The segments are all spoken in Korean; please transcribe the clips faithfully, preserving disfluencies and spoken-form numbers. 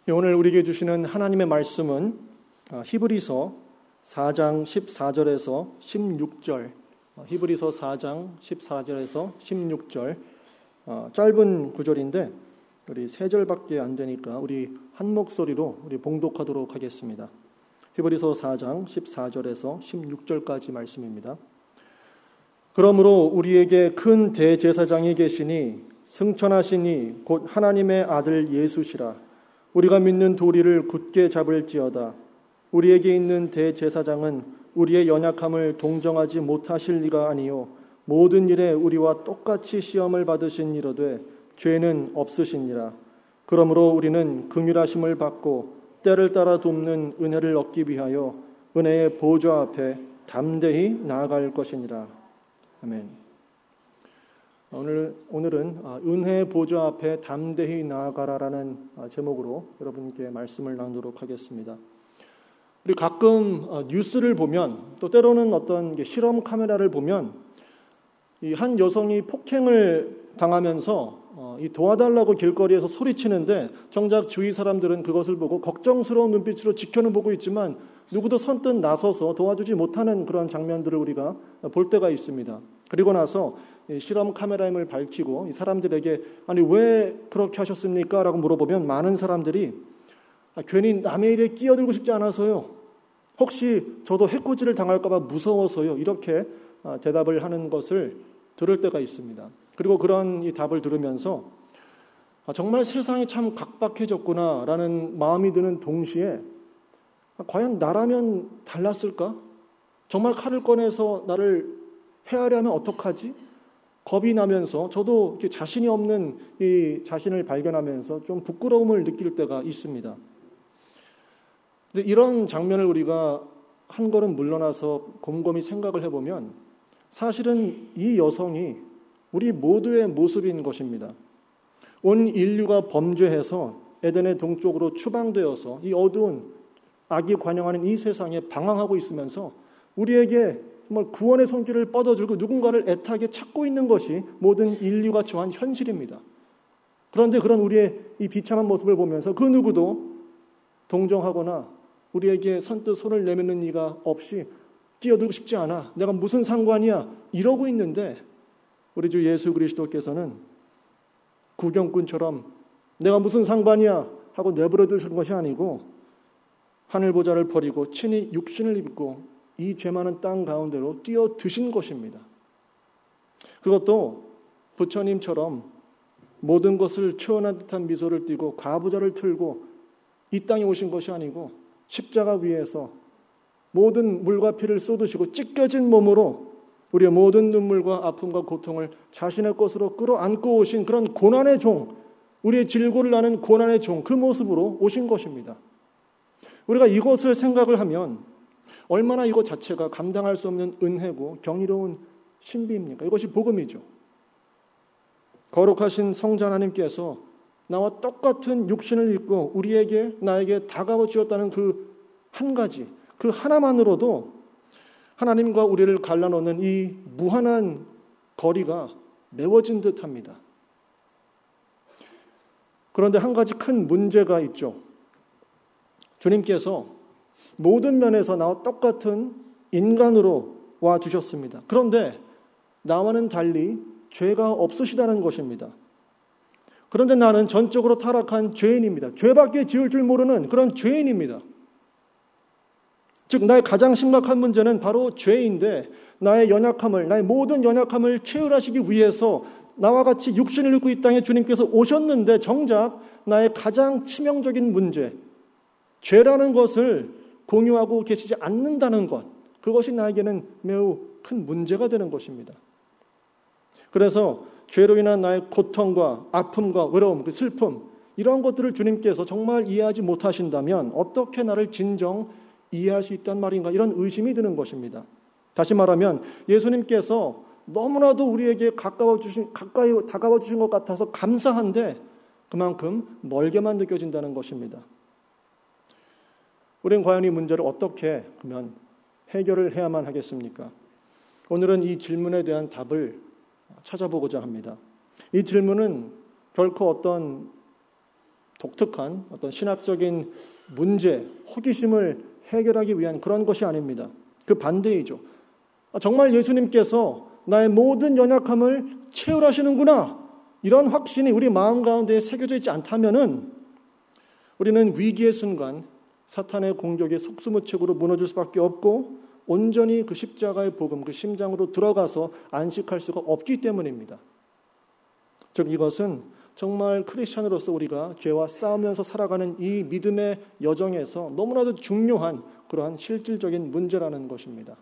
오늘 우리에게 주시는 하나님의 말씀은 히브리서 사 장 십사 절에서 십육 절, 히브리서 사 장 십사 절에서 십육 절, 어, 짧은 구절인데 우리 세 절밖에 안 되니까 우리 한 목소리로 우리 봉독하도록 하겠습니다. 히브리서 사 장 십사 절에서 십육 절까지 말씀입니다. 그러므로 우리에게 큰 대제사장이 계시니 승천하시니 곧 하나님의 아들 예수시라. 우리가 믿는 도리를 굳게 잡을지어다. 우리에게 있는 대제사장은 우리의 연약함을 동정하지 못하실 리가 아니요 모든 일에 우리와 똑같이 시험을 받으신 이로되 죄는 없으시니라. 그러므로 우리는 긍휼하심을 받고 때를 따라 돕는 은혜를 얻기 위하여 은혜의 보좌 앞에 담대히 나아갈 것이니라. 아멘. 오늘, 오늘은 은혜의 보좌 앞에 담대히 나아가라라는 제목으로 여러분께 말씀을 나누도록 하겠습니다. 우리 가끔 뉴스를 보면 또 때로는 어떤 실험 카메라를 보면 이 한 여성이 폭행을 당하면서 이 도와달라고 길거리에서 소리치는데 정작 주위 사람들은 그것을 보고 걱정스러운 눈빛으로 지켜는 보고 있지만 누구도 선뜻 나서서 도와주지 못하는 그런 장면들을 우리가 볼 때가 있습니다. 그리고 나서 실험 카메라임을 밝히고 이 사람들에게 아니 왜 그렇게 하셨습니까? 라고 물어보면 많은 사람들이 아, 괜히 남의 일에 끼어들고 싶지 않아서요. 혹시 저도 해코지를 당할까 봐 무서워서요. 이렇게 대답을 하는 것을 들을 때가 있습니다. 그리고 그런 이 답을 들으면서 아, 정말 세상이 참 각박해졌구나 라는 마음이 드는 동시에 아, 과연 나라면 달랐을까? 정말 칼을 꺼내서 나를 헤아려 하면 어떡하지? 겁이 나면서 저도 이렇게 자신이 없는 이 자신을 발견하면서 좀 부끄러움을 느낄 때가 있습니다. 근데 이런 장면을 우리가 한 걸음 물러나서 곰곰이 생각을 해보면 사실은 이 여성이 우리 모두의 모습인 것입니다. 온 인류가 범죄해서 에덴의 동쪽으로 추방되어서 이 어두운 악이 관영하는 이 세상에 방황하고 있으면서 우리에게 정말 구원의 손길을 뻗어주고 누군가를 애타게 찾고 있는 것이 모든 인류가 처한 현실입니다. 그런데 그런 우리의 이 비참한 모습을 보면서 그 누구도 동정하거나 우리에게 선뜻 손을 내미는 이가 없이 끼어들고 싶지 않아. 내가 무슨 상관이야. 이러고 있는데 우리 주 예수 그리스도께서는 구경꾼처럼 내가 무슨 상관이야 하고 내버려 두시는 것이 아니고 하늘 보좌를 버리고 친히 육신을 입고 이 죄 많은 땅 가운데로 뛰어드신 것입니다. 그것도 부처님처럼 모든 것을 초연한 듯한 미소를 띠고 과부자를 틀고 이 땅에 오신 것이 아니고 십자가 위에서 모든 물과 피를 쏟으시고 찢겨진 몸으로 우리의 모든 눈물과 아픔과 고통을 자신의 것으로 끌어안고 오신 그런 고난의 종, 우리의 질고를 나는 고난의 종, 그 모습으로 오신 것입니다. 우리가 이것을 생각을 하면 얼마나 이것 자체가 감당할 수 없는 은혜고 경이로운 신비입니까? 이것이 복음이죠. 거룩하신 성자 하나님께서 나와 똑같은 육신을 입고 우리에게 나에게 다가와 주었다는 그 한 가지, 그 하나만으로도 하나님과 우리를 갈라놓는 이 무한한 거리가 메워진 듯합니다. 그런데 한 가지 큰 문제가 있죠. 주님께서 모든 면에서 나와 똑같은 인간으로 와 주셨습니다. 그런데 나와는 달리 죄가 없으시다는 것입니다. 그런데 나는 전적으로 타락한 죄인입니다. 죄밖에 지을 줄 모르는 그런 죄인입니다. 즉 나의 가장 심각한 문제는 바로 죄인데 나의 연약함을, 나의 모든 연약함을 채울하시기 위해서 나와 같이 육신을 입고 이 땅에 주님께서 오셨는데 정작 나의 가장 치명적인 문제, 죄라는 것을 공유하고 계시지 않는다는 것, 그것이 나에게는 매우 큰 문제가 되는 것입니다. 그래서 죄로 인한 나의 고통과 아픔과 외로움, 그 슬픔, 이런 것들을 주님께서 정말 이해하지 못하신다면 어떻게 나를 진정 이해할 수 있단 말인가, 이런 의심이 드는 것입니다. 다시 말하면 예수님께서 너무나도 우리에게 가까워 주신, 가까이 다가와 주신 것 같아서 감사한데 그만큼 멀게만 느껴진다는 것입니다. 우리는 과연 이 문제를 어떻게 그러면 해결을 해야만 하겠습니까? 오늘은 이 질문에 대한 답을 찾아보고자 합니다. 이 질문은 결코 어떤 독특한 어떤 신학적인 문제, 호기심을 해결하기 위한 그런 것이 아닙니다. 그 반대이죠. 정말 예수님께서 나의 모든 연약함을 채울하시는구나, 이런 확신이 우리 마음 가운데 새겨져 있지 않다면은 우리는 위기의 순간 사탄의 공격에 속수무책으로 무너질 수밖에 없고 온전히 그 십자가의 복음, 그 심장으로 들어가서 안식할 수가 없기 때문입니다. 즉 이것은 정말 크리스찬으로서 우리가 죄와 싸우면서 살아가는 이 믿음의 여정에서 너무나도 중요한 그러한 실질적인 문제라는 것입니다.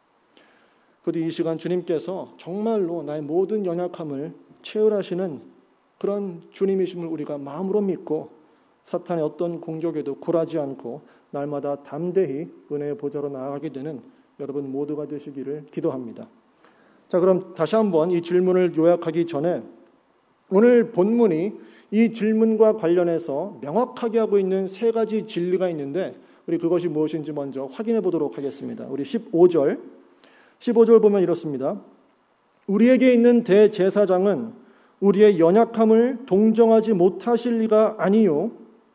그런데 이 시간 주님께서 정말로 나의 모든 연약함을 채울하시는 그런 주님이심을 우리가 마음으로 믿고 사탄의 어떤 공격에도 굴하지 않고 날마다 담대히 은혜의 보좌로 나아가게 되는 여러분 모두가 되시기를 기도합니다. 자, 그럼 다시 한번 이 질문을 요약하기 전에 오늘 본문이 이 질문과 관련해서 명확하게 하고 있는 세 가지 진리가 있는데 우리 그것이 무엇인지 먼저 확인해 보도록 하겠습니다. 우리 십오 절, 십오 절 보면 이렇습니다. 우리에게 있는 대제사장은 우리의 연약함을 동정하지 못하실 리가 아니요.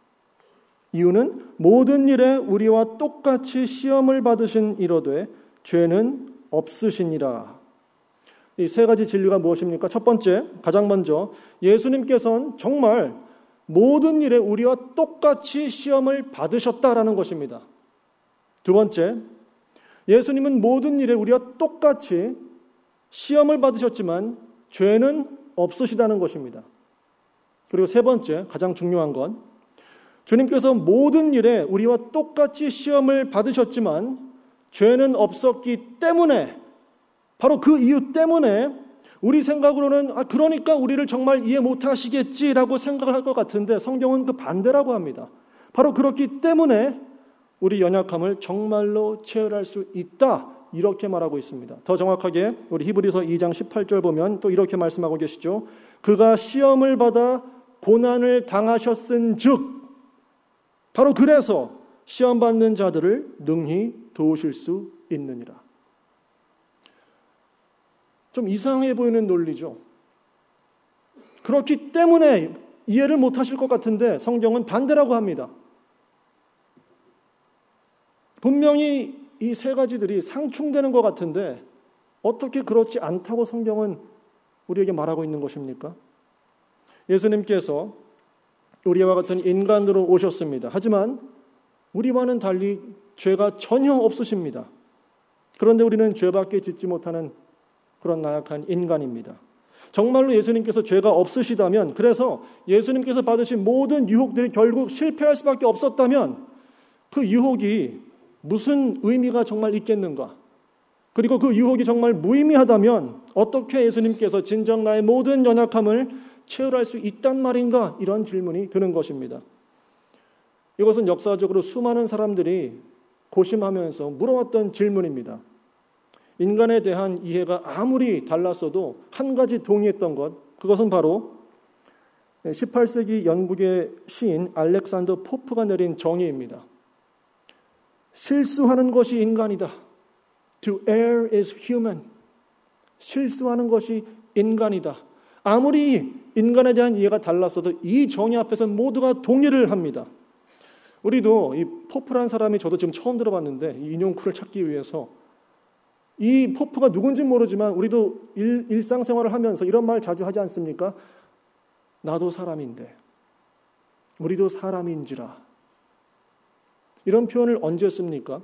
이유는 모든 일에 우리와 똑같이 시험을 받으신 이로되 죄는 없으시니라. 이 세 가지 진리가 무엇입니까? 첫 번째, 가장 먼저 예수님께서는 정말 모든 일에 우리와 똑같이 시험을 받으셨다라는 것입니다. 두 번째, 예수님은 모든 일에 우리와 똑같이 시험을 받으셨지만 죄는 없으시다는 것입니다. 그리고 세 번째, 가장 중요한 건 주님께서 모든 일에 우리와 똑같이 시험을 받으셨지만 죄는 없었기 때문에, 바로 그 이유 때문에 우리 생각으로는 아 그러니까 우리를 정말 이해 못하시겠지라고 생각을 할 것 같은데 성경은 그 반대라고 합니다. 바로 그렇기 때문에 우리 연약함을 정말로 채울할 수 있다, 이렇게 말하고 있습니다. 더 정확하게 우리 히브리서 이 장 십팔 절 보면 또 이렇게 말씀하고 계시죠. 그가 시험을 받아 고난을 당하셨은즉, 바로 그래서 시험받는 자들을 능히 도우실 수 있느니라. 좀 이상해 보이는 논리죠. 그렇기 때문에 이해를 못하실 것 같은데 성경은 반대라고 합니다. 분명히 이 세 가지들이 상충되는 것 같은데 어떻게 그렇지 않다고 성경은 우리에게 말하고 있는 것입니까? 예수님께서 우리와 같은 인간으로 오셨습니다. 하지만 우리와는 달리 죄가 전혀 없으십니다. 그런데 우리는 죄밖에 짓지 못하는 그런 나약한 인간입니다. 정말로 예수님께서 죄가 없으시다면, 그래서 예수님께서 받으신 모든 유혹들이 결국 실패할 수밖에 없었다면 그 유혹이 무슨 의미가 정말 있겠는가? 그리고 그 유혹이 정말 무의미하다면 어떻게 예수님께서 진정 나의 모든 연약함을 채울할 수 있단 말인가? 이런 질문이 드는 것입니다. 이것은 역사적으로 수많은 사람들이 고심하면서 물어왔던 질문입니다. 인간에 대한 이해가 아무리 달랐어도 한 가지 동의했던 것, 그것은 바로 십팔 세기 영국의 시인 알렉산더 포프가 내린 정의입니다. 실수하는 것이 인간이다. To err is human. 실수하는 것이 인간이다. 아무리 인간에 대한 이해가 달랐어도 이 정의 앞에서는 모두가 동의를 합니다. 우리도 이 포프란 사람이 저도 지금 처음 들어봤는데 이 인용구를 찾기 위해서 이 포프가 누군지 모르지만 우리도 일, 일상생활을 하면서 이런 말 자주 하지 않습니까? 나도 사람인데 우리도 사람인지라. 이런 표현을 언제 씁니까?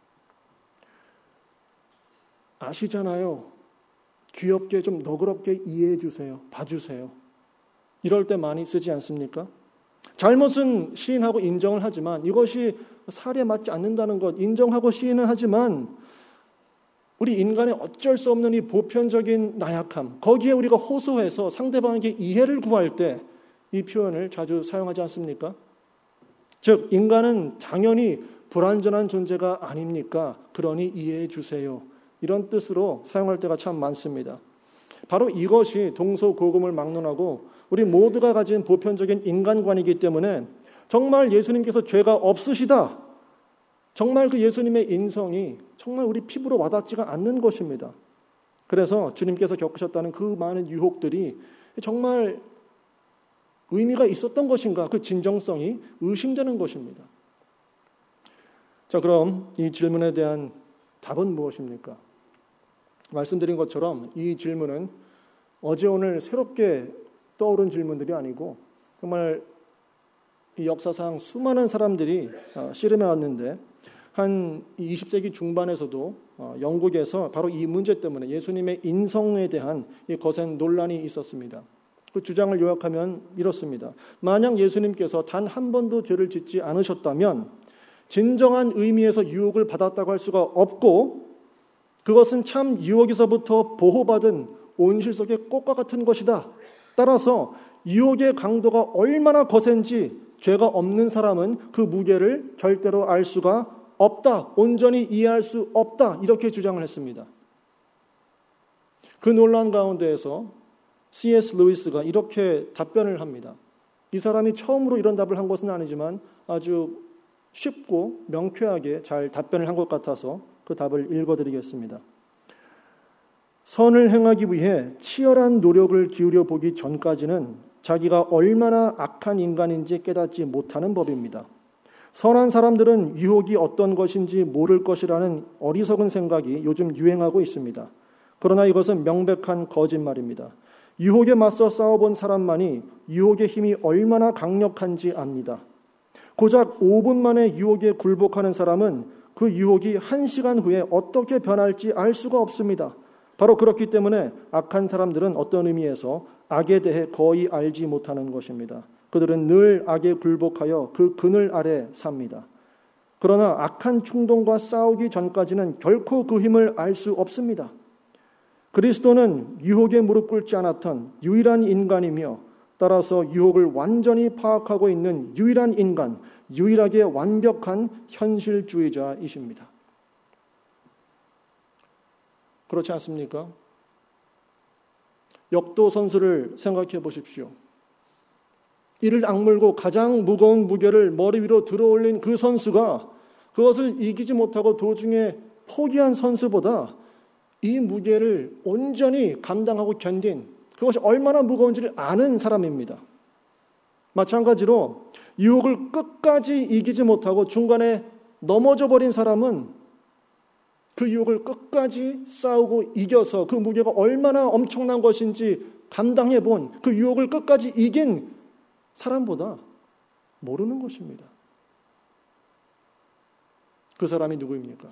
아시잖아요. 귀엽게 좀 너그럽게 이해해 주세요. 봐주세요. 이럴 때 많이 쓰지 않습니까? 잘못은 시인하고 인정을 하지만 이것이 사례에 맞지 않는다는 것 인정하고 시인은 하지만 우리 인간의 어쩔 수 없는 이 보편적인 나약함, 거기에 우리가 호소해서 상대방에게 이해를 구할 때 이 표현을 자주 사용하지 않습니까? 즉 인간은 당연히 불완전한 존재가 아닙니까? 그러니 이해해 주세요. 이런 뜻으로 사용할 때가 참 많습니다. 바로 이것이 동서고금을 막론하고 우리 모두가 가진 보편적인 인간관이기 때문에 정말 예수님께서 죄가 없으시다. 정말 그 예수님의 인성이 정말 우리 피부로 와닿지가 않는 것입니다. 그래서 주님께서 겪으셨다는 그 많은 유혹들이 정말 의미가 있었던 것인가? 그 진정성이 의심되는 것입니다. 자, 그럼 이 질문에 대한 답은 무엇입니까? 말씀드린 것처럼 이 질문은 어제 오늘 새롭게 떠오른 질문들이 아니고 정말 이 역사상 수많은 사람들이 씨름해 왔는데 한 이십 세기 중반에서도 영국에서 바로 이 문제 때문에 예수님의 인성에 대한 이 거센 논란이 있었습니다. 그 주장을 요약하면 이렇습니다. 만약 예수님께서 단 한 번도 죄를 짓지 않으셨다면 진정한 의미에서 유혹을 받았다고 할 수가 없고 그것은 참 유혹에서부터 보호받은 온실속의 꽃과 같은 것이다. 따라서 유혹의 강도가 얼마나 거센지 죄가 없는 사람은 그 무게를 절대로 알 수가 없다. 온전히 이해할 수 없다. 이렇게 주장을 했습니다. 그 논란 가운데에서 씨 에스 루이스가 이렇게 답변을 합니다. 이 사람이 처음으로 이런 답을 한 것은 아니지만 아주 쉽고 명쾌하게 잘 답변을 한 것 같아서 그 답을 읽어드리겠습니다. 선을 행하기 위해 치열한 노력을 기울여 보기 전까지는 자기가 얼마나 악한 인간인지 깨닫지 못하는 법입니다. 선한 사람들은 유혹이 어떤 것인지 모를 것이라는 어리석은 생각이 요즘 유행하고 있습니다. 그러나 이것은 명백한 거짓말입니다. 유혹에 맞서 싸워본 사람만이 유혹의 힘이 얼마나 강력한지 압니다. 고작 오 분 만에 유혹에 굴복하는 사람은 그 유혹이 한 시간 후에 어떻게 변할지 알 수가 없습니다. 바로 그렇기 때문에 악한 사람들은 어떤 의미에서 악에 대해 거의 알지 못하는 것입니다. 그들은 늘 악에 굴복하여 그 그늘 아래 삽니다. 그러나 악한 충동과 싸우기 전까지는 결코 그 힘을 알 수 없습니다. 그리스도는 유혹에 무릎 꿇지 않았던 유일한 인간이며 따라서 유혹을 완전히 파악하고 있는 유일한 인간, 유일하게 완벽한 현실주의자이십니다. 그렇지 않습니까? 역도 선수를 생각해 보십시오. 이를 악물고 가장 무거운 무게를 머리 위로 들어올린 그 선수가 그것을 이기지 못하고 도중에 포기한 선수보다 이 무게를 온전히 감당하고 견딘 그것이 얼마나 무거운지를 아는 사람입니다. 마찬가지로 유혹을 끝까지 이기지 못하고 중간에 넘어져 버린 사람은 그 유혹을 끝까지 싸우고 이겨서 그 무게가 얼마나 엄청난 것인지 감당해 본 그 유혹을 끝까지 이긴 사람보다 모르는 것입니다. 그 사람이 누구입니까?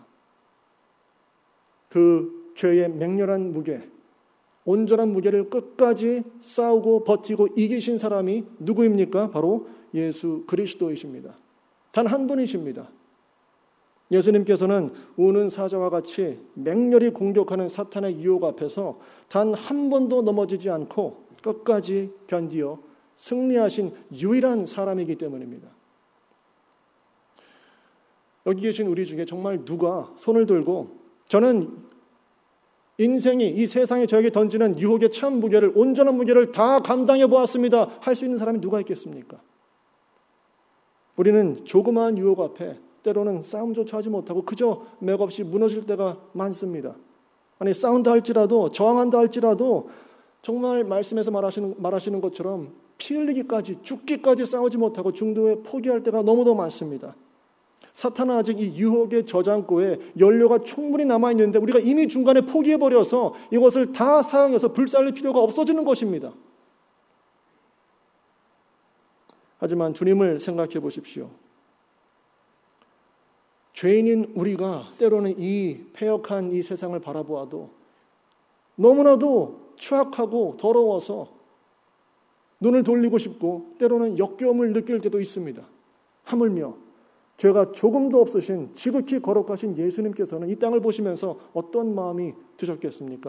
그 죄의 맹렬한 무게, 온전한 무게를 끝까지 싸우고 버티고 이기신 사람이 누구입니까? 바로 예수 그리스도이십니다. 단 한 분이십니다. 예수님께서는 우는 사자와 같이 맹렬히 공격하는 사탄의 유혹 앞에서 단 한 번도 넘어지지 않고 끝까지 견디어 승리하신 유일한 사람이기 때문입니다. 여기 계신 우리 중에 정말 누가 손을 들고 저는 인생이 이 세상에 저에게 던지는 유혹의 참 무게를 온전한 무게를 다 감당해 보았습니다. 할 수 있는 사람이 누가 있겠습니까? 우리는 조그마한 유혹 앞에 때로는 싸움조차 하지 못하고 그저 맥없이 무너질 때가 많습니다. 아니 싸운다 할지라도 저항한다 할지라도 정말 말씀에서 말하시는, 말하시는 것처럼 피 흘리기까지 죽기까지 싸우지 못하고 중도에 포기할 때가 너무도 많습니다. 사탄은 아직 이 유혹의 저장고에 연료가 충분히 남아있는데 우리가 이미 중간에 포기해버려서 이것을 다 사용해서 불살릴 필요가 없어지는 것입니다. 하지만 주님을 생각해 보십시오. 죄인인 우리가 때로는 이 패역한 이 세상을 바라보아도 너무나도 추악하고 더러워서 눈을 돌리고 싶고 때로는 역겨움을 느낄 때도 있습니다. 하물며 죄가 조금도 없으신 지극히 거룩하신 예수님께서는 이 땅을 보시면서 어떤 마음이 드셨겠습니까?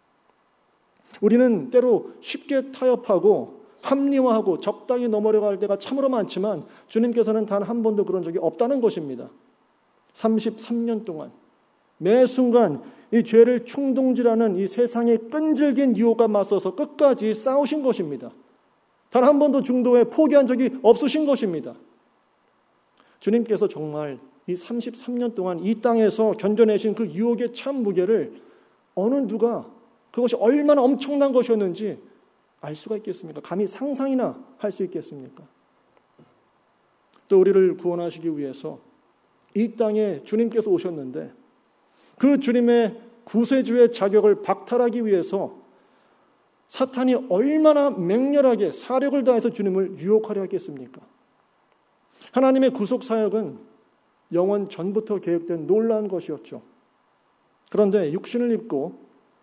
우리는 때로 쉽게 타협하고 합리화하고 적당히 넘어려고 할 때가 참으로 많지만 주님께서는 단 한 번도 그런 적이 없다는 것입니다. 삼십삼 년 동안 매 순간 이 죄를 충동질하는 이 세상의 끈질긴 유혹과 맞서서 끝까지 싸우신 것입니다. 단 한 번도 중도에 포기한 적이 없으신 것입니다. 주님께서 정말 이 삼십삼 년 동안 이 땅에서 견뎌내신 그 유혹의 참 무게를 어느 누가 그것이 얼마나 엄청난 것이었는지 알 수가 있겠습니까? 감히 상상이나 할 수 있겠습니까? 또 우리를 구원하시기 위해서 이 땅에 주님께서 오셨는데 그 주님의 구세주의 자격을 박탈하기 위해서 사탄이 얼마나 맹렬하게 사력을 다해서 주님을 유혹하려 했겠습니까? 하나님의 구속 사역은 영원 전부터 계획된 놀라운 것이었죠. 그런데 육신을 입고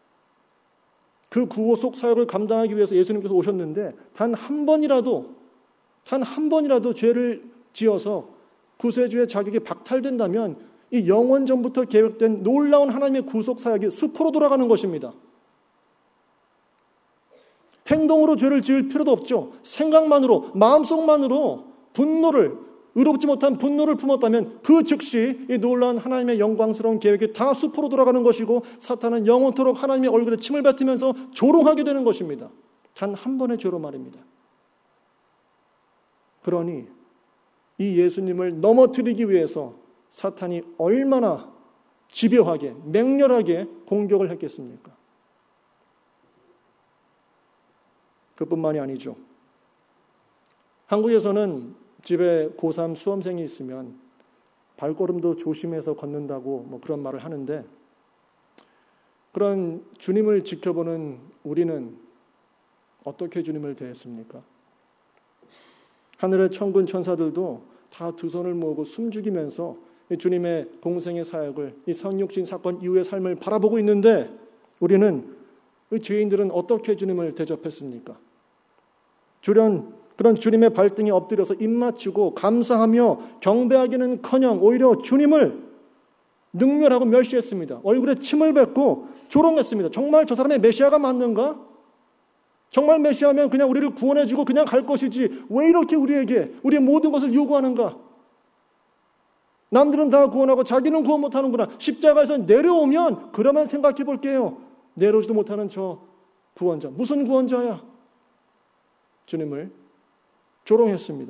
그 구속 사역을 감당하기 위해서 예수님께서 오셨는데 단 한 번이라도 단 한 번이라도 죄를 지어서 구세주의 자격이 박탈된다면 이 영원 전부터 계획된 놀라운 하나님의 구속 사역이 수포로 돌아가는 것입니다. 행동으로 죄를 지을 필요도 없죠. 생각만으로, 마음속만으로 분노를, 의롭지 못한 분노를 품었다면 그 즉시 이 놀라운 하나님의 영광스러운 계획이 다 수포로 돌아가는 것이고 사탄은 영원토록 하나님의 얼굴에 침을 뱉으면서 조롱하게 되는 것입니다. 단 한 번의 죄로 말입니다. 그러니 이 예수님을 넘어뜨리기 위해서 사탄이 얼마나 집요하게, 맹렬하게 공격을 했겠습니까? 그뿐만이 아니죠. 한국에서는 집에 고삼 수험생이 있으면 발걸음도 조심해서 걷는다고 뭐 그런 말을 하는데 그런 주님을 지켜보는 우리는 어떻게 주님을 대했습니까? 하늘의 천군 천사들도 다 두 손을 모으고 숨죽이면서 주님의 공생의 사역을 이 성육신 사건 이후의 삶을 바라보고 있는데 우리는 죄인들은 어떻게 주님을 대접했습니까? 주련 그런 주님의 발등에 엎드려서 입맞추고 감사하며 경배하기는커녕 오히려 주님을 능멸하고 멸시했습니다. 얼굴에 침을 뱉고 조롱했습니다. 정말 저 사람의 메시아가 맞는가? 정말 메시아면 그냥 우리를 구원해주고 그냥 갈 것이지 왜 이렇게 우리에게 우리의 모든 것을 요구하는가? 남들은 다 구원하고 자기는 구원 못하는구나. 십자가에서 내려오면 그러면 생각해 볼게요. 내려오지도 못하는 저 구원자. 무슨 구원자야? 주님을 조롱했습니다.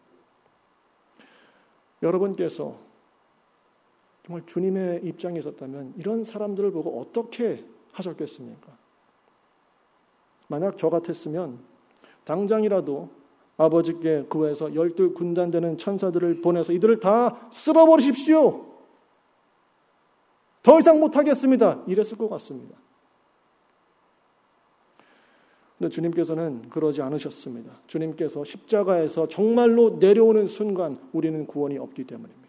여러분께서 정말 주님의 입장에 있었다면 이런 사람들을 보고 어떻게 하셨겠습니까? 만약 저 같았으면 당장이라도 아버지께 구해서 열두 군단 되는 천사들을 보내서 이들을 다 쓸어버리십시오. 더 이상 못하겠습니다. 이랬을 것 같습니다. 근데 주님께서는 그러지 않으셨습니다. 주님께서 십자가에서 정말로 내려오는 순간 우리는 구원이 없기 때문입니다.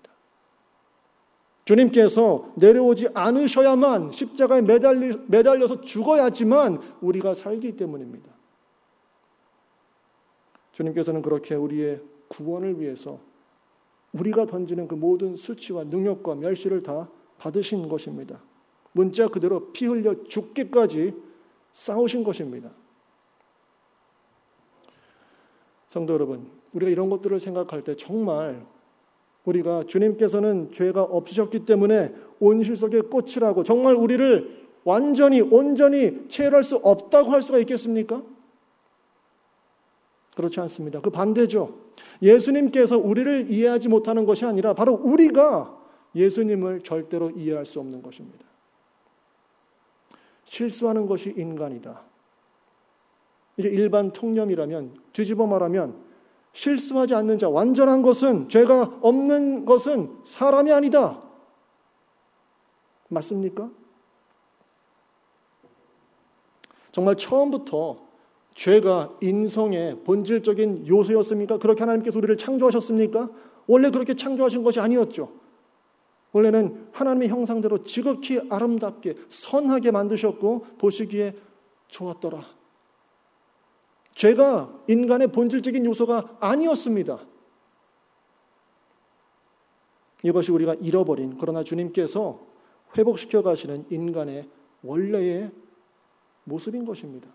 주님께서 내려오지 않으셔야만 십자가에 매달리, 매달려서 죽어야지만 우리가 살기 때문입니다. 주님께서는 그렇게 우리의 구원을 위해서 우리가 던지는 그 모든 수치와 능력과 멸시를 다 받으신 것입니다. 문자 그대로 피 흘려 죽기까지 싸우신 것입니다. 성도 여러분, 우리가 이런 것들을 생각할 때 정말 우리가 주님께서는 죄가 없으셨기 때문에 온실속에 꽃이라고 정말 우리를 완전히 온전히 체할할 수 없다고 할 수가 있겠습니까? 그렇지 않습니다. 그 반대죠. 예수님께서 우리를 이해하지 못하는 것이 아니라 바로 우리가 예수님을 절대로 이해할 수 없는 것입니다. 실수하는 것이 인간이다. 이게 일반 통념이라면 뒤집어 말하면 실수하지 않는 자, 완전한 것은 죄가 없는 것은 사람이 아니다. 맞습니까? 정말 처음부터 죄가 인성의 본질적인 요소였습니까? 그렇게 하나님께서 우리를 창조하셨습니까? 원래 그렇게 창조하신 것이 아니었죠. 원래는 하나님의 형상대로 지극히 아름답게 선하게 만드셨고 보시기에 좋았더라. 죄가 인간의 본질적인 요소가 아니었습니다. 이것이 우리가 잃어버린 그러나 주님께서 회복시켜 가시는 인간의 원래의 모습인 것입니다.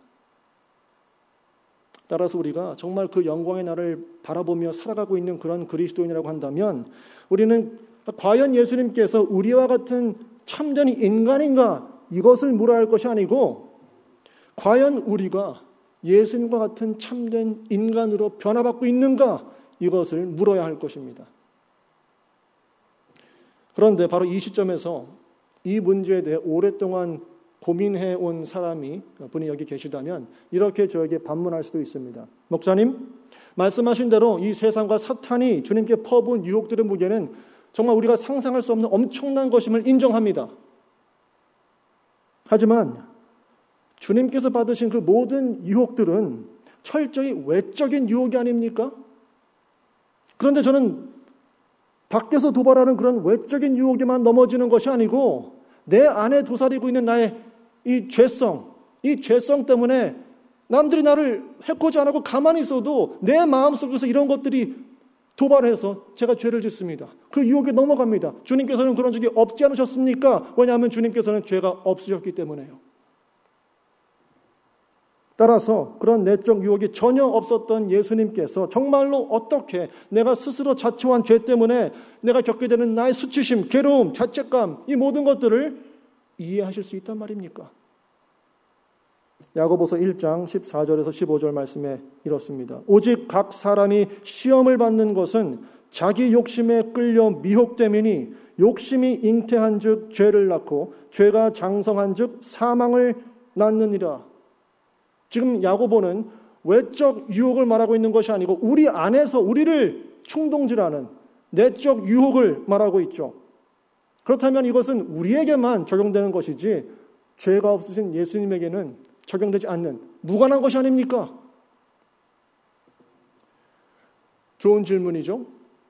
따라서 우리가 정말 그 영광의 날을 바라보며 살아가고 있는 그런 그리스도인이라고 한다면 우리는 과연 예수님께서 우리와 같은 참된 인간인가 이것을 물어야 할 것이 아니고 과연 우리가 예수님과 같은 참된 인간으로 변화받고 있는가 이것을 물어야 할 것입니다. 그런데 바로 이 시점에서 이 문제에 대해 오랫동안 고민해 온 사람이 분이 여기 계시다면 이렇게 저에게 반문할 수도 있습니다. 목사님, 말씀하신 대로 이 세상과 사탄이 주님께 퍼부은 유혹들의 무게는 정말 우리가 상상할 수 없는 엄청난 것임을 인정합니다. 하지만 주님께서 받으신 그 모든 유혹들은 철저히 외적인 유혹이 아닙니까? 그런데 저는 밖에서 도발하는 그런 외적인 유혹에만 넘어지는 것이 아니고 내 안에 도사리고 있는 나의 이 죄성, 이 죄성 때문에 남들이 나를 해코지 안 하고 가만히 있어도 내 마음속에서 이런 것들이 도발해서 제가 죄를 짓습니다. 그 유혹에 넘어갑니다. 주님께서는 그런 적이 없지 않으셨습니까? 왜냐하면 주님께서는 죄가 없으셨기 때문에요. 따라서 그런 내적 유혹이 전혀 없었던 예수님께서 정말로 어떻게 내가 스스로 자초한 죄 때문에 내가 겪게 되는 나의 수치심, 괴로움, 죄책감, 이 모든 것들을 이해하실 수 있단 말입니까? 야고보서 일 장 십사 절에서 십오 절 말씀에 이렇습니다. 오직 각 사람이 시험을 받는 것은 자기 욕심에 끌려 미혹됨이니 욕심이 잉태한 즉 죄를 낳고 죄가 장성한 즉 사망을 낳느니라. 지금 야고보는 외적 유혹을 말하고 있는 것이 아니고 우리 안에서 우리를 충동질하는 내적 유혹을 말하고 있죠. 그렇다면 이것은 우리에게만 적용되는 것이지 죄가 없으신 예수님에게는 적용되지 않는 무관한 것이 아닙니까? 좋은 질문이죠.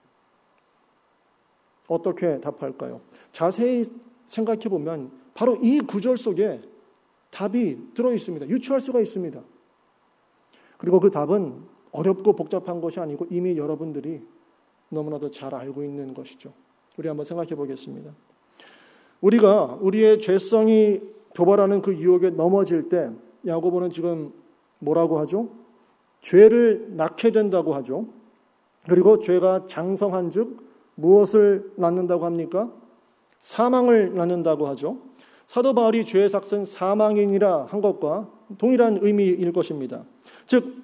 어떻게 답할까요? 자세히 생각해 보면 바로 이 구절 속에 답이 들어있습니다. 유추할 수가 있습니다. 그리고 그 답은 어렵고 복잡한 것이 아니고 이미 여러분들이 너무나도 잘 알고 있는 것이죠. 우리 한번 생각해 보겠습니다. 우리가 우리의 죄성이 도발하는 그 유혹에 넘어질 때 야고보는 지금 뭐라고 하죠? 죄를 낳게 된다고 하죠. 그리고 죄가 장성한 즉 무엇을 낳는다고 합니까? 사망을 낳는다고 하죠. 사도 바울이 죄의 삭은 사망이니라 한 것과 동일한 의미일 것입니다. 즉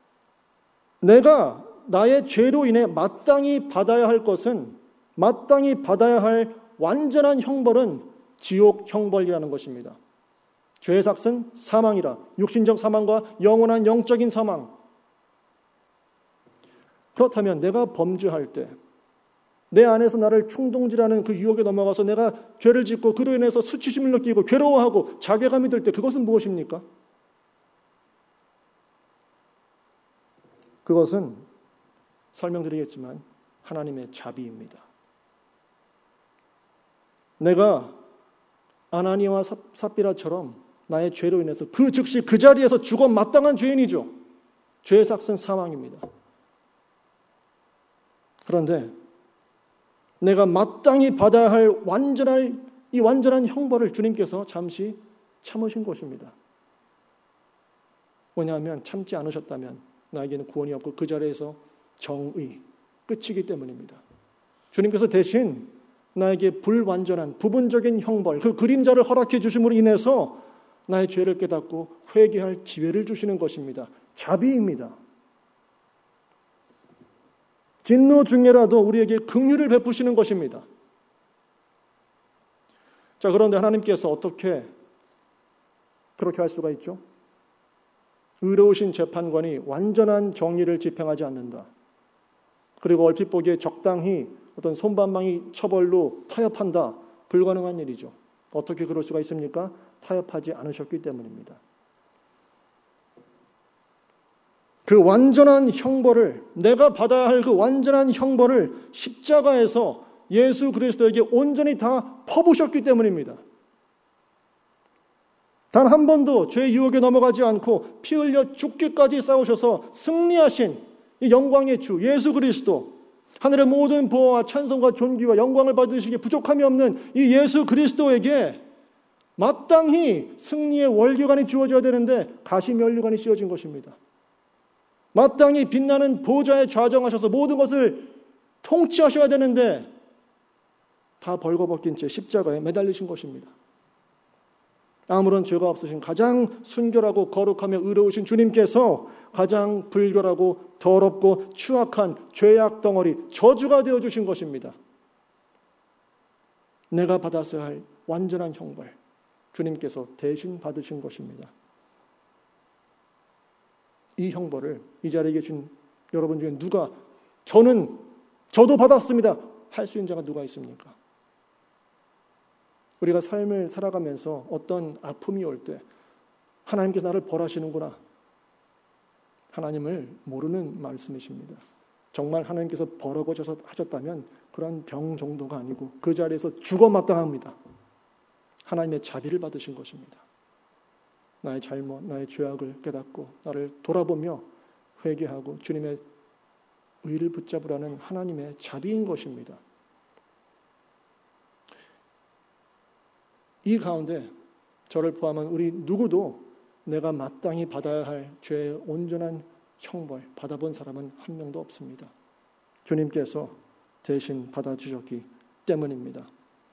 내가 나의 죄로 인해 마땅히 받아야 할 것은 마땅히 받아야 할 완전한 형벌은 지옥 형벌이라는 것입니다. 죄의 삭은 사망이라. 육신적 사망과 영원한 영적인 사망. 그렇다면 내가 범죄할 때 내 안에서 나를 충동질하는 그 유혹에 넘어가서 내가 죄를 짓고 그로 인해서 수치심을 느끼고 괴로워하고 자괴감이 들 때 그것은 무엇입니까? 그것은 설명드리겠지만 하나님의 자비입니다. 내가 아나니아와 삽비라처럼 나의 죄로 인해서 그 즉시 그 자리에서 죽어 마땅한 죄인이죠. 죄의 삭은 사망입니다. 그런데 내가 마땅히 받아야 할 완전한 이 완전한 형벌을 주님께서 잠시 참으신 것입니다. 왜냐하면 참지 않으셨다면 나에게는 구원이 없고 그 자리에서 정의 끝이기 때문입니다. 주님께서 대신 나에게 불완전한 부분적인 형벌, 그 그림자를 허락해 주심으로 인해서 나의 죄를 깨닫고 회개할 기회를 주시는 것입니다. 자비입니다. 진노 중에라도 우리에게 긍휼을 베푸시는 것입니다. 자, 그런데 하나님께서 어떻게 그렇게 할 수가 있죠? 의로우신 재판관이 완전한 정의를 집행하지 않는다. 그리고 얼핏 보기에 적당히 어떤 솜방망이 처벌로 타협한다. 불가능한 일이죠. 어떻게 그럴 수가 있습니까? 타협하지 않으셨기 때문입니다. 그 완전한 형벌을, 내가 받아야 할 그 완전한 형벌을 십자가에서 예수 그리스도에게 온전히 다 퍼부으셨기 때문입니다. 단 한 번도 죄의 유혹에 넘어가지 않고 피 흘려 죽기까지 싸우셔서 승리하신 이 영광의 주 예수 그리스도, 하늘의 모든 보호와 찬송과 존귀와 영광을 받으시기에 부족함이 없는 이 예수 그리스도에게 마땅히 승리의 월계관이 주어져야 되는데 가시면류관이 씌워진 것입니다. 마땅히 빛나는 보좌에 좌정하셔서 모든 것을 통치하셔야 되는데 다 벌거벗긴 채 십자가에 매달리신 것입니다. 아무런 죄가 없으신 가장 순결하고 거룩하며 의로우신 주님께서 가장 불결하고 더럽고 추악한 죄악 덩어리, 저주가 되어주신 것입니다. 내가 받았어야 할 완전한 형벌, 주님께서 대신 받으신 것입니다. 이 형벌을 이 자리에 계신 여러분 중에 누가 저는 저도 받았습니다 할 수 있는 자가 누가 있습니까? 우리가 삶을 살아가면서 어떤 아픔이 올 때 하나님께서 나를 벌하시는구나. 하나님을 모르는 말씀이십니다. 정말 하나님께서 벌하고 하셨다면 그런 병 정도가 아니고 그 자리에서 죽어 마땅합니다. 하나님의 자비를 받으신 것입니다. 나의 잘못, 나의 죄악을 깨닫고 나를 돌아보며 회개하고 주님의 의를 붙잡으라는 하나님의 자비인 것입니다. 이 가운데 저를 포함한 우리 누구도 내가 마땅히 받아야 할 죄의 온전한 형벌 받아본 사람은 한 명도 없습니다. 주님께서 대신 받아주셨기 때문입니다.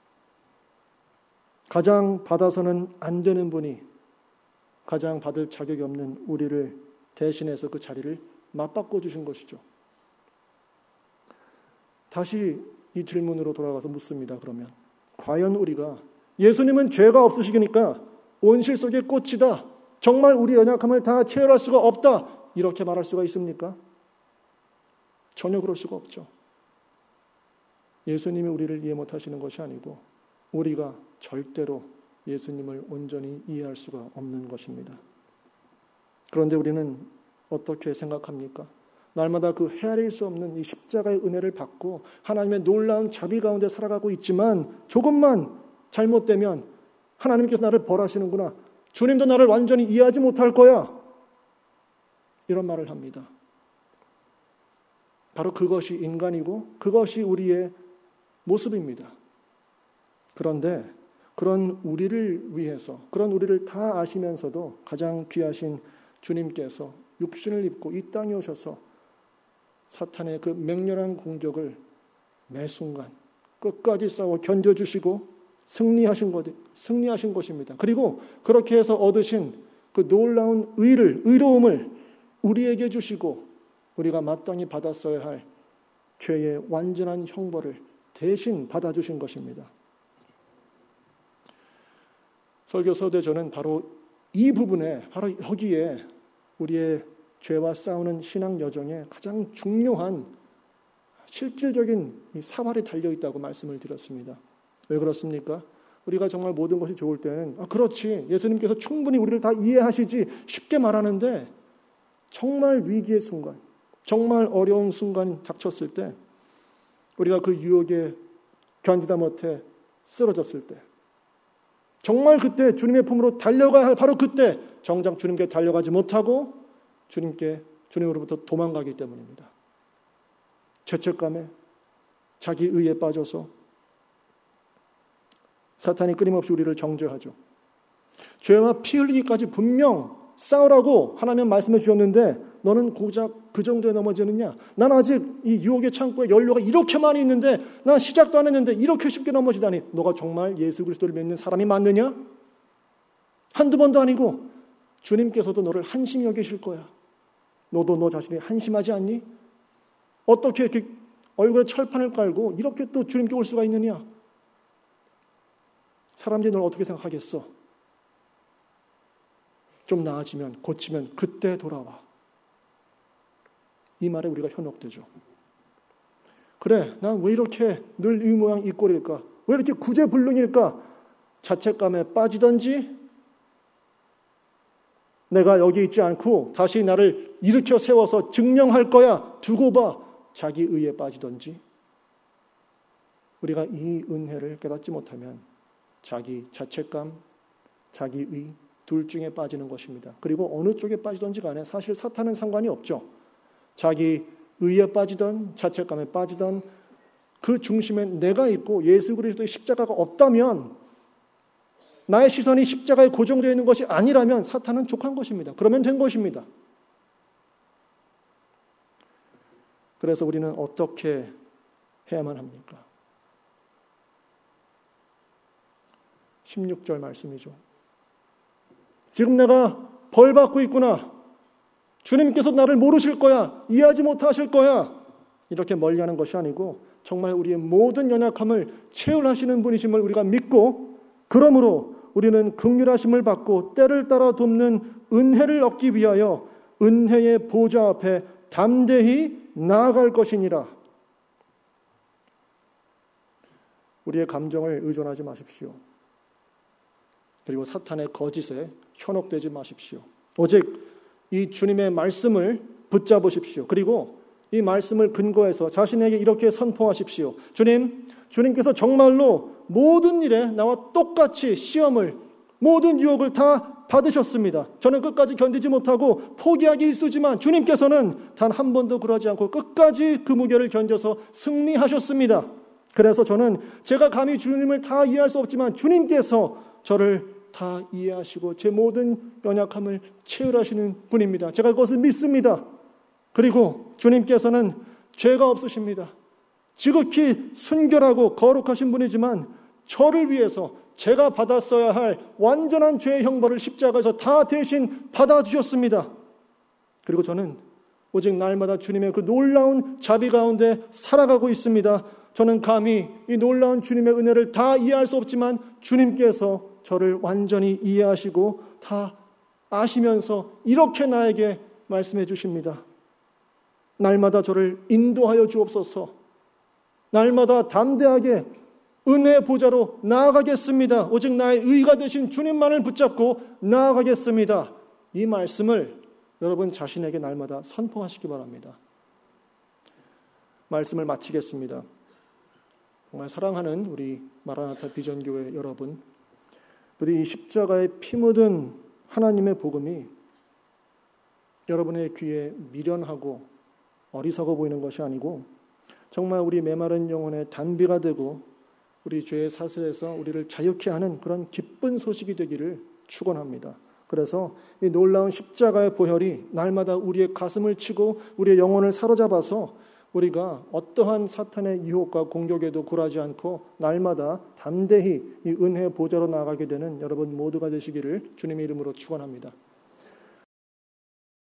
가장 받아서는 안 되는 분이 가장 받을 자격이 없는 우리를 대신해서 그 자리를 맞바꿔 주신 것이죠. 다시 이 질문으로 돌아가서 묻습니다. 그러면 과연 우리가 예수님은 죄가 없으시니까 온실 속의 꽃이다. 정말 우리 연약함을 다 채울할 수가 없다. 이렇게 말할 수가 있습니까? 전혀 그럴 수가 없죠. 예수님이 우리를 이해 못하시는 것이 아니고 우리가 절대로 예수님을 온전히 이해할 수가 없는 것입니다. 그런데 우리는 어떻게 생각합니까? 날마다 그 헤아릴 수 없는 이 십자가의 은혜를 받고 하나님의 놀라운 자비 가운데 살아가고 있지만 조금만 잘못되면 하나님께서 나를 벌하시는구나. 주님도 나를 완전히 이해하지 못할 거야. 이런 말을 합니다. 바로 그것이 인간이고 그것이 우리의 모습입니다. 그런데 그런 우리를 위해서 그런 우리를 다 아시면서도 가장 귀하신 주님께서 육신을 입고 이 땅에 오셔서 사탄의 그 맹렬한 공격을 매 순간 끝까지 싸워 견뎌주시고 승리하신 것, 승리하신 것입니다. 그리고 그렇게 해서 얻으신 그 놀라운 의를, 의로움을 우리에게 주시고 우리가 마땅히 받았어야 할 죄의 완전한 형벌을 대신 받아주신 것입니다. 설교 서두에 저는 바로 이 부분에, 바로 여기에 우리의 죄와 싸우는 신앙 여정에 가장 중요한 실질적인 사활이 달려있다고 말씀을 드렸습니다. 왜 그렇습니까? 우리가 정말 모든 것이 좋을 때는 아, 그렇지, 예수님께서 충분히 우리를 다 이해하시지 쉽게 말하는데 정말 위기의 순간, 정말 어려운 순간이 닥쳤을 때 우리가 그 유혹에 견디다 못해 쓰러졌을 때 정말 그때 주님의 품으로 달려가야 할 바로 그때 정작 주님께 달려가지 못하고 주님께 주님으로부터 도망가기 때문입니다. 죄책감에 자기 의에 빠져서 사탄이 끊임없이 우리를 정죄하죠. 죄와 피 흘리기까지 분명 싸우라고 하나님 말씀해 주셨는데 너는 고작 그 정도에 넘어지느냐? 난 아직 이 유혹의 창고에 연료가 이렇게 많이 있는데 난 시작도 안 했는데 이렇게 쉽게 넘어지다니 너가 정말 예수 그리스도를 믿는 사람이 맞느냐? 한두 번도 아니고 주님께서도 너를 한심히 여기실 거야. 너도 너 자신이 한심하지 않니? 어떻게 이렇게 얼굴에 철판을 깔고 이렇게 또 주님께 올 수가 있느냐? 사람들이 널 어떻게 생각하겠어? 좀 나아지면, 고치면 그때 돌아와. 이 말에 우리가 현혹되죠. 그래, 난 왜 이렇게 늘 이 모양 이 꼴일까? 왜 이렇게 구제불능일까? 자책감에 빠지든지 내가 여기 있지 않고 다시 나를 일으켜 세워서 증명할 거야. 두고 봐. 자기 의에 빠지든지 우리가 이 은혜를 깨닫지 못하면 자기 자책감, 자기 의 둘 중에 빠지는 것입니다. 그리고 어느 쪽에 빠지든지 간에 사실 사탄은 상관이 없죠. 자기 의에 빠지던 자책감에 빠지던 그 중심에 내가 있고 예수 그리스도의 십자가가 없다면 나의 시선이 십자가에 고정되어 있는 것이 아니라면 사탄은 족한 것입니다. 그러면 된 것입니다. 그래서 우리는 어떻게 해야만 합니까? 십육 절 말씀이죠. 지금 내가 벌 받고 있구나. 주님께서 나를 모르실 거야. 이해하지 못하실 거야. 이렇게 멀리하는 것이 아니고 정말 우리의 모든 연약함을 채울하시는 분이심을 우리가 믿고 그러므로 우리는 긍휼하심을 받고 때를 따라 돕는 은혜를 얻기 위하여 은혜의 보좌 앞에 담대히 나아갈 것이니라. 우리의 감정을 의존하지 마십시오. 그리고 사탄의 거짓에 현혹되지 마십시오. 오직 이 주님의 말씀을 붙잡으십시오. 그리고 이 말씀을 근거해서 자신에게 이렇게 선포하십시오. 주님, 주님께서 정말로 모든 일에 나와 똑같이 시험을, 모든 유혹을 다 받으셨습니다. 저는 끝까지 견디지 못하고 포기하기 일쑤지만 주님께서는 단 한 번도 그러지 않고 끝까지 그 무게를 견뎌서 승리하셨습니다. 그래서 저는 제가 감히 주님을 다 이해할 수 없지만 주님께서 저를 다 이해하시고 제 모든 연약함을 채울하시는 분입니다. 제가 그것을 믿습니다. 그리고 주님께서는 죄가 없으십니다. 지극히 순결하고 거룩하신 분이지만 저를 위해서 제가 받았어야 할 완전한 죄의 형벌을 십자가에서 다 대신 받아주셨습니다. 그리고 저는 오직 날마다 주님의 그 놀라운 자비 가운데 살아가고 있습니다. 저는 감히 이 놀라운 주님의 은혜를 다 이해할 수 없지만 주님께서 저를 완전히 이해하시고 다 아시면서 이렇게 나에게 말씀해 주십니다. 날마다 저를 인도하여 주옵소서. 날마다 담대하게 은혜의 보좌로 나아가겠습니다. 오직 나의 의가 되신 주님만을 붙잡고 나아가겠습니다. 이 말씀을 여러분 자신에게 날마다 선포하시기 바랍니다. 말씀을 마치겠습니다. 정말 사랑하는 우리 마라나타 비전교회 여러분, 우리 이 십자가에 피 묻은 하나님의 복음이 여러분의 귀에 미련하고 어리석어 보이는 것이 아니고 정말 우리 메마른 영혼의 단비가 되고 우리 죄의 사슬에서 우리를 자유케 하는 그런 기쁜 소식이 되기를 축원합니다. 그래서 이 놀라운 십자가의 보혈이 날마다 우리의 가슴을 치고 우리의 영혼을 사로잡아서 우리가 어떠한 사탄의 유혹과 공격에도 굴하지 않고 날마다 담대히 이 은혜의 보좌로 나아가게 되는 여러분 모두가 되시기를 주님의 이름으로 축원합니다.